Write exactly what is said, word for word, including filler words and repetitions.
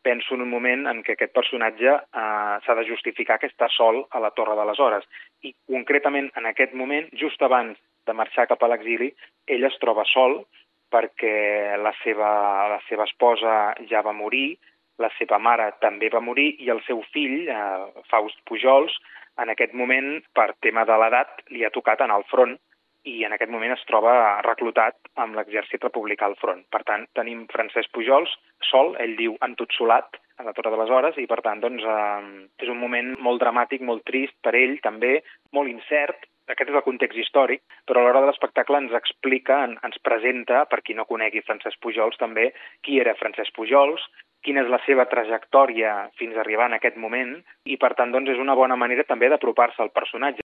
penso en un moment en què aquest personatge eh, s'ha de justificar que està sol a la Torre de les Hores. I concretament en aquest moment, just abans de marxar cap a l'exili, ell es troba sol perquè la seva, la seva esposa ja va morir, la seva mare també va morir i el seu fill, eh, Faust Pujols, en aquest moment, per tema de l'edat, li ha tocat anar al front i en aquest moment es troba reclutat amb l'exèrcit republicà al front. Per tant, tenim Francesc Pujols sol, ell diu entotsolat, a la Torre de les Hores, i per tant doncs, eh, és un moment molt dramàtic, molt trist per ell també, molt incert. Aquest és el context històric, però a l'hora de l'espectacle ens explica, ens presenta, per qui no conegui Francesc Pujols també, qui era Francesc Pujols, quina és la seva trajectòria fins a arribar en aquest moment, i per tant doncs, és una bona manera també d'apropar-se al personatge.